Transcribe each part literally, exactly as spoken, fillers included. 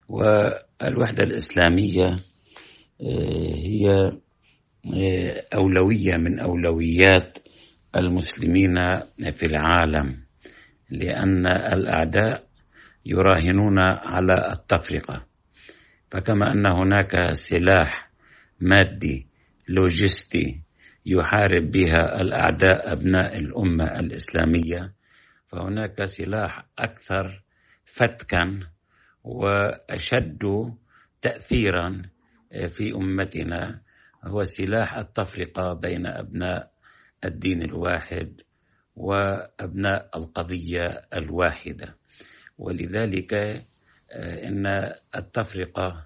والوحدة الإسلامية هي أولوية من أولويات المسلمين في العالم، لأن الأعداء يراهنون على التفرقة. فكما أن هناك سلاح مادي لوجستي يحارب بها الأعداء أبناء الأمة الإسلامية، فهناك سلاح أكثر فتكا وأشد تأثيرا في أمتنا، هو سلاح التفرقة بين أبناء الدين الواحد وأبناء القضية الواحدة. ولذلك إن التفرقة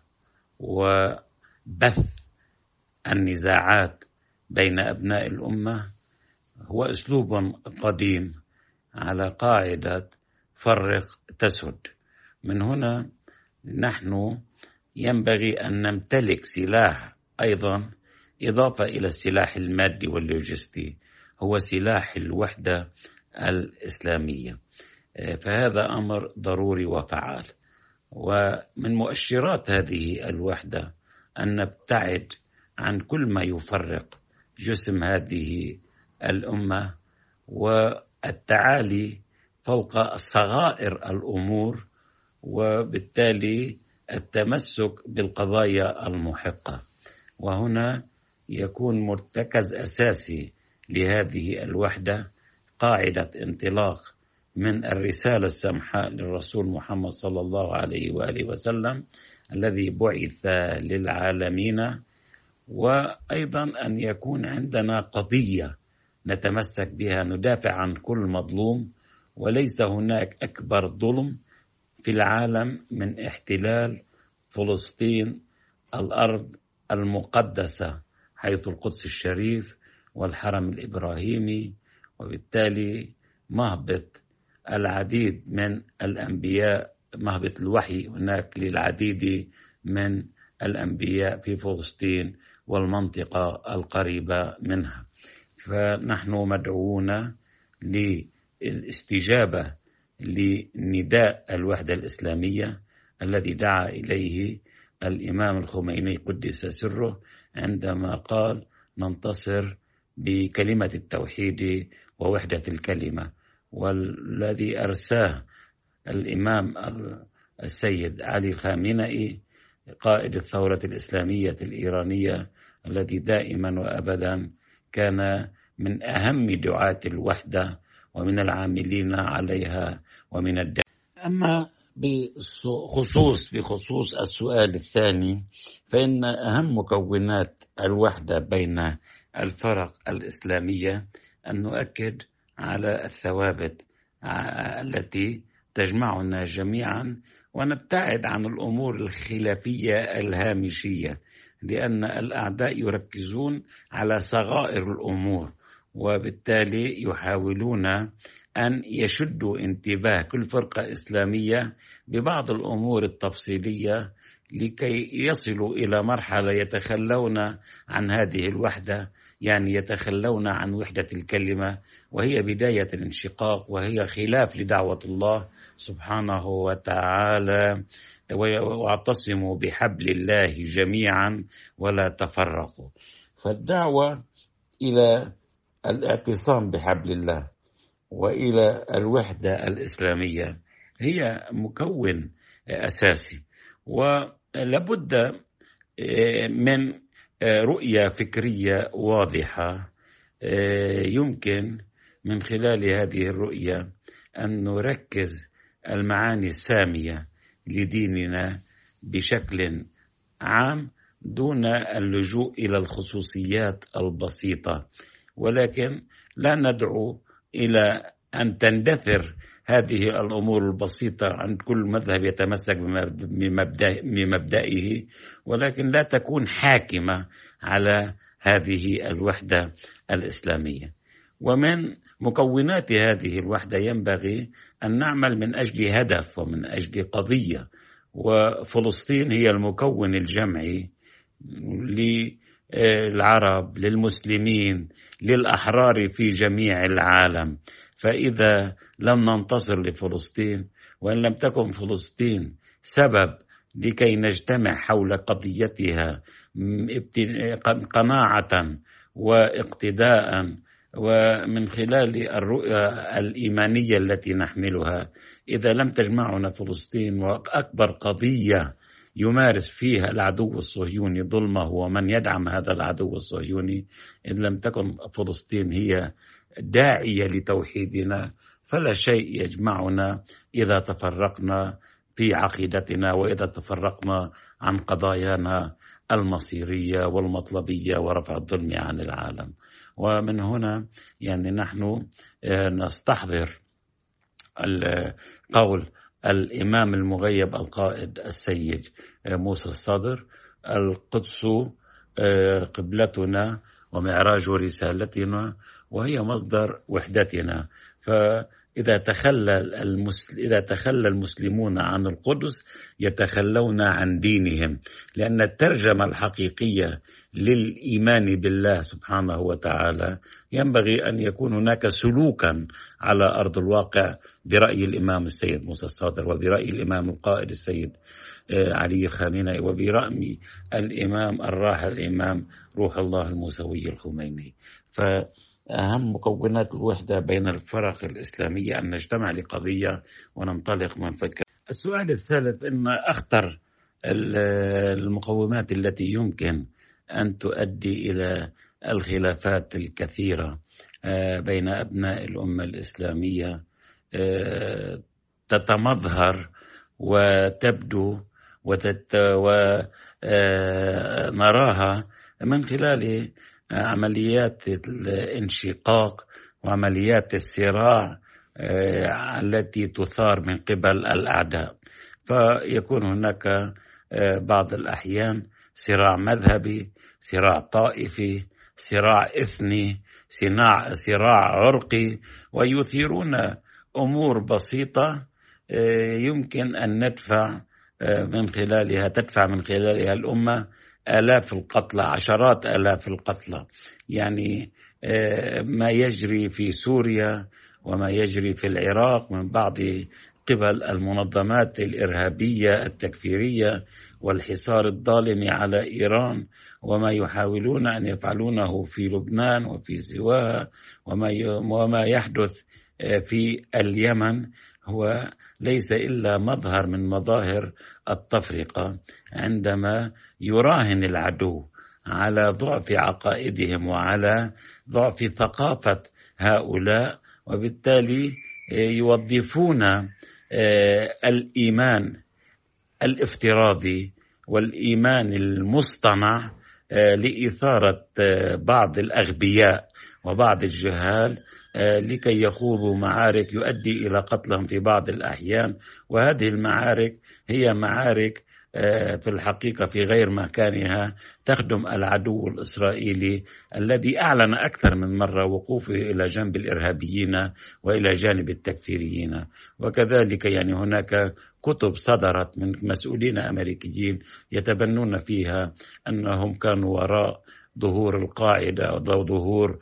وبث النزاعات بين أبناء الأمة هو أسلوب قديم على قاعدة فرق تسد. من هنا نحن ينبغي أن نمتلك سلاح أيضا إضافة إلى السلاح المادي واللوجستي، هو سلاح الوحدة الإسلامية. فهذا أمر ضروري وفعال، ومن مؤشرات هذه الوحدة أن نبتعد عن كل ما يفرق جسم هذه الأمة، والتعالي فوق صغائر الأمور، وبالتالي التمسك بالقضايا المحقة. وهنا يكون مرتكز أساسي لهذه الوحدة قاعدة انطلاق من الرسالة السمحاء للرسول محمد صلى الله عليه وآله وسلم الذي بعث للعالمين، وأيضا أن يكون عندنا قضية نتمسك بها ندافع عن كل مظلوم، وليس هناك أكبر ظلم في العالم من احتلال فلسطين الأرض المقدسة حيث القدس الشريف والحرم الإبراهيمي، وبالتالي مهبط العديد من الأنبياء، مهبط الوحي هناك للعديد من الأنبياء في فلسطين والمنطقة القريبة منها. فنحن مدعوون للاستجابة لنداء الوحدة الإسلامية الذي دعا إليه الإمام الخميني قدس سره عندما قال: ننتصر بكلمة التوحيد ووحدة الكلمة. والذي أرساه الإمام السيد علي الخامنئي قائد الثورة الإسلامية الإيرانية، الذي دائما وأبدا كان من أهم دعاة الوحدة ومن العاملين عليها ومن الدعاء. أما بخصوص بخصوص السؤال الثاني، فإن أهم مكونات الوحدة بين الفرق الإسلامية أن نؤكد على الثوابت التي تجمعنا جميعا، ونبتعد عن الأمور الخلافية الهامشية، لأن الأعداء يركزون على صغائر الأمور، وبالتالي يحاولون أن يشدوا انتباه كل فرقة إسلامية ببعض الأمور التفصيلية لكي يصلوا إلى مرحلة يتخلون عن هذه الوحدة، يعني يتخلون عن وحدة الكلمة، وهي بداية الانشقاق، وهي خلاف لدعوة الله سبحانه وتعالى: واعتصموا بحبل الله جميعا ولا تفرقوا. فالدعوة إلى الاعتصام بحبل الله وإلى الوحدة الإسلامية هي مكون أساسي، ولابد من رؤية فكرية واضحة. يمكن من خلال هذه الرؤية أن نركز المعاني السامية لديننا بشكل عام دون اللجوء إلى الخصوصيات البسيطة، ولكن لا ندعو إلى أن تندثر هذه الأمور البسيطة عند كل مذهب يتمسك بمبدئه، ولكن لا تكون حاكمة على هذه الوحدة الإسلامية. ومن مكونات هذه الوحدة ينبغي أن نعمل من أجل هدف ومن أجل قضية، وفلسطين هي المكون الجمعي للعرب، للمسلمين، للأحرار في جميع العالم. فإذا لم ننتصر لفلسطين، وإن لم تكن فلسطين سبب لكي نجتمع حول قضيتها قناعة واقتداء، ومن خلال الرؤية الإيمانية التي نحملها. إذا لم تجمعنا فلسطين وأكبر قضية يمارس فيها العدو الصهيوني ظلمه ومن يدعم هذا العدو الصهيوني، إن لم تكن فلسطين هي داعية لتوحيدنا، فلا شيء يجمعنا إذا تفرقنا في عقيدتنا، وإذا تفرقنا عن قضايانا المصيرية والمطلبية ورفع الظلم عن العالم. ومن هنا يعني نحن نستحضر القول الإمام المغيب القائد السيد موسى الصدر: القدس قبلتنا ومعراج رسالتنا وهي مصدر وحدتنا. فإذا تخلى المسل... إذا تخلى المسلمون عن القدس يتخلون عن دينهم، لأن الترجمة الحقيقية للإيمان بالله سبحانه وتعالى ينبغي أن يكون هناك سلوكا على أرض الواقع برأي الإمام السيد موسى الصدر، وبرأي الإمام القائد السيد علي خامنئي، وبرأي الإمام الراحل الإمام روح الله الموسوي الخميني. فأهم مكونات الوحدة بين الفرق الإسلامية أن نجتمع لقضية وننطلق من فكرة. السؤال الثالث: إن أخطر المقومات التي يمكن أن تؤدي إلى الخلافات الكثيرة بين أبناء الأمة الإسلامية تتمظهر وتبدو وتت... ونراها من خلال عمليات الانشقاق وعمليات الصراع التي تثار من قبل الأعداء. فيكون هناك بعض الأحيان صراع مذهبي، صراع طائفي، صراع إثني، صراع عرقي، ويثيرون أمور بسيطة يمكن أن ندفع من خلالها تدفع من خلالها الأمة آلاف القتلى، عشرات آلاف القتلى. يعني ما يجري في سوريا وما يجري في العراق من بعض قبل المنظمات الإرهابية التكفيرية والحصار الظالم على إيران، وما يحاولون أن يفعلونه في لبنان وفي سواها، وما يحدث في اليمن، هو ليس إلا مظهر من مظاهر التفرقة، عندما يراهن العدو على ضعف عقائدهم وعلى ضعف ثقافة هؤلاء، وبالتالي يوظفون الإيمان الافتراضي والإيمان المصطنع لإثارة بعض الأغبياء وبعض الجهال لكي يخوضوا معارك يؤدي إلى قتلهم في بعض الأحيان. وهذه المعارك هي معارك في الحقيقة في غير مكانها، تخدم العدو الإسرائيلي الذي أعلن أكثر من مرة وقوفه إلى جنب الإرهابيين وإلى جانب التكفيريين. وكذلك يعني هناك كتب صدرت من مسؤولين أمريكيين يتبنون فيها أنهم كانوا وراء ظهور القاعدة وظهور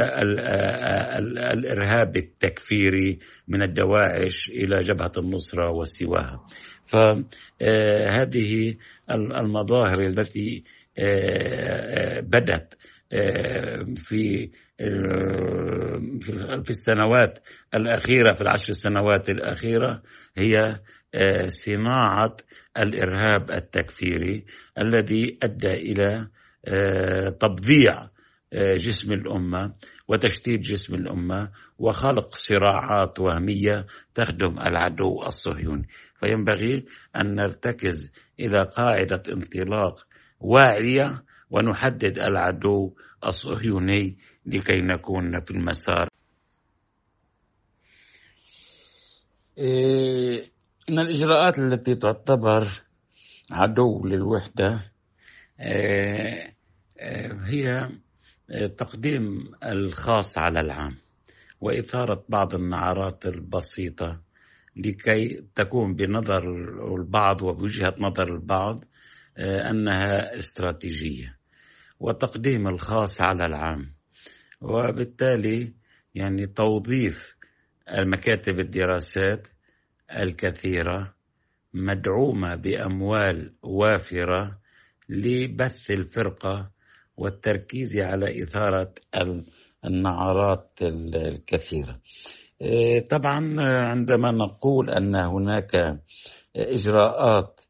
الإرهاب التكفيري من الدواعش إلى جبهة النصرة وسواها. فهذه المظاهر التي بدت في في السنوات الأخيرة، في العشر سنوات الأخيرة، هي صناعة الإرهاب التكفيري الذي أدى إلى تبضيع جسم الأمة وتشتيت جسم الأمة وخلق صراعات وهمية تخدم العدو الصهيوني. فينبغي أن نرتكز إلى قاعدة انطلاق واعية ونحدد العدو الصهيوني لكي نكون في المسار. إن الإجراءات التي تعتبر عدو للوحدة هي تقديم الخاص على العام وإثارة بعض النعرات البسيطة لكي تكون بنظر البعض وبوجهة نظر البعض أنها استراتيجية، وتقديم الخاص على العام، وبالتالي يعني توظيف مكاتب الدراسات الكثيرة مدعومة بأموال وافرة لبث الفرقة والتركيز على إثارة النعرات الكثيرة. طبعا عندما نقول أن هناك إجراءات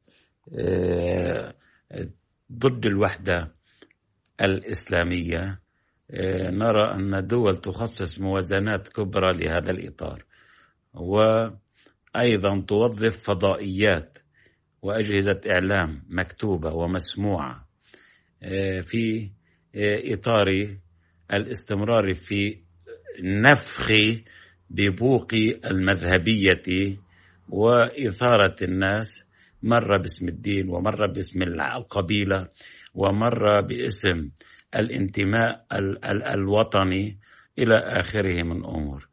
ضد الوحدة الإسلامية، نرى أن الدول تخصص موازنات كبرى لهذا الإطار، وأيضا توظف فضائيات وأجهزة إعلام مكتوبة ومسموعة في إطار الاستمرار في نفخ ببوق المذهبية وإثارة الناس، مرة باسم الدين ومرة باسم القبيلة ومرة باسم الانتماء الوطني إلى آخره من أمور.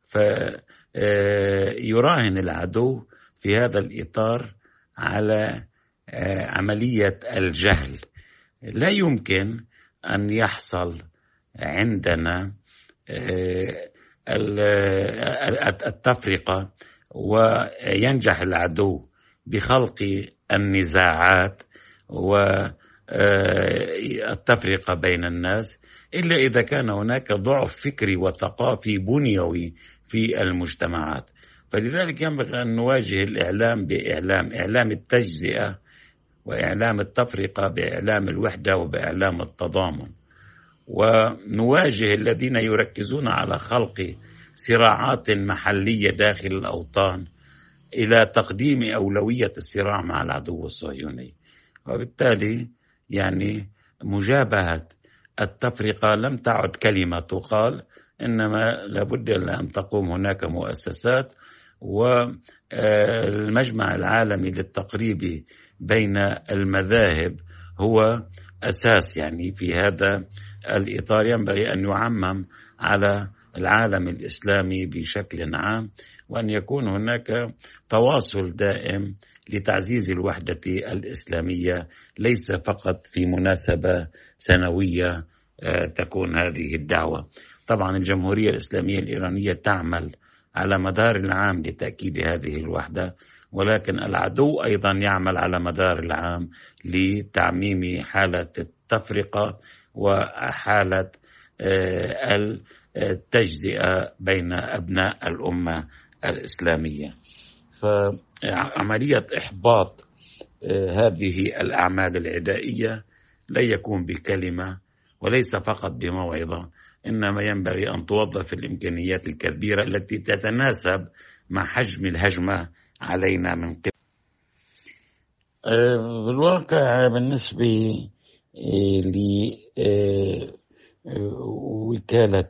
فيراهن العدو في هذا الإطار على عملية الجهل. لا يمكن أن يحصل عندنا التفرقة وينجح العدو بخلق النزاعات والتفرقة بين الناس إلا إذا كان هناك ضعف فكري وثقافي بنيوي في المجتمعات. فلذلك ينبغي أن نواجه الإعلام بإعلام إعلام التجزئة وإعلام التفرقة بإعلام الوحدة وبإعلام التضامن، ونواجه الذين يركزون على خلق صراعات محلية داخل الأوطان إلى تقديم أولوية الصراع مع العدو الصهيوني. وبالتالي يعني مجابهة التفرقة لم تعد كلمة تقال، إنما لابد أن تقوم هناك مؤسسات، والمجمع العالمي للتقريب بين المذاهب هو أساس. يعني في هذا الإطار ينبغي أن يعمم على العالم الإسلامي بشكل عام، وأن يكون هناك تواصل دائم لتعزيز الوحدة الإسلامية، ليس فقط في مناسبة سنوية تكون هذه الدعوة. طبعا الجمهورية الإسلامية الإيرانية تعمل على مدار العام لتأكيد هذه الوحدة، ولكن العدو أيضا يعمل على مدار العام لتعميم حالة التفرقة وحالة التجزئة بين أبناء الأمة الإسلامية. فعملية إحباط هذه الأعمال العدائية لا يكون بكلمة وليس فقط بموعظة، إنما ينبغي أن توظف الإمكانيات الكبيرة التي تتناسب مع حجم الهجمة علينا من قبل. بالواقع بالنسبة لوكالة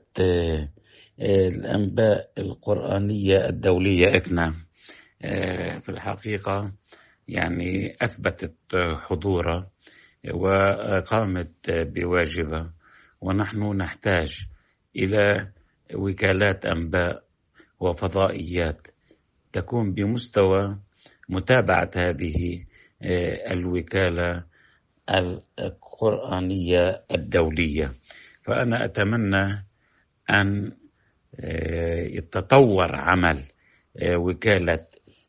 الأنباء القرآنية الدولية إكنا، في الحقيقة يعني أثبتت حضورها وقامت بواجبها، ونحن نحتاج إلى وكالات أنباء وفضائيات تكون بمستوى متابعة هذه الوكالة القرآنية الدولية. فأنا أتمنى أن يتطور عمل وكالة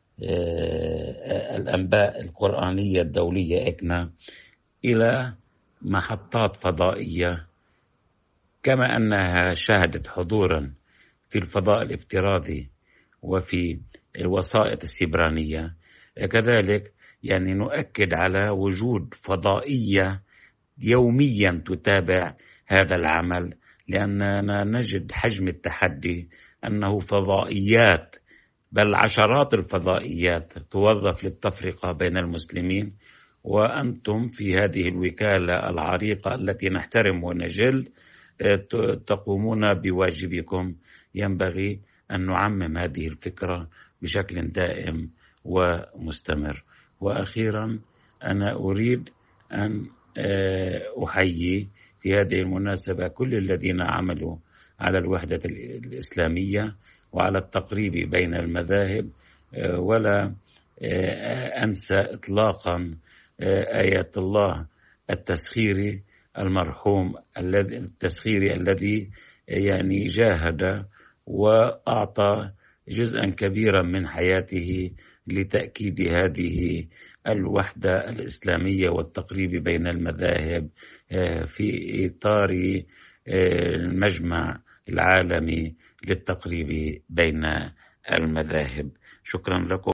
الأنباء القرآنية الدولية إكنا إلى محطات فضائية، كما أنها شهدت حضورا في الفضاء الافتراضي وفي الوسائط السبرانية، كذلك يعني نؤكد على وجود فضائية يوميا تتابع هذا العمل، لأننا نجد حجم التحدي أنه فضائيات بل عشرات الفضائيات توظف للتفرقة بين المسلمين، وأنتم في هذه الوكالة العريقة التي نحترم ونجل تقومون بواجبكم. ينبغي أن نعمم هذه الفكرة بشكل دائم ومستمر. وأخيرا أنا أريد أن أحيي في هذه المناسبة كل الذين عملوا على الوحدة الإسلامية وعلى التقريب بين المذاهب، ولا أنسى إطلاقا آية الله التسخيري المرحوم التسخيري الذي يعني جاهد وأعطى جزءا كبيرا من حياته لتأكيد هذه الوحدة الإسلامية والتقريب بين المذاهب في إطار المجمع العالمي للتقريب بين المذاهب. شكرا لكم.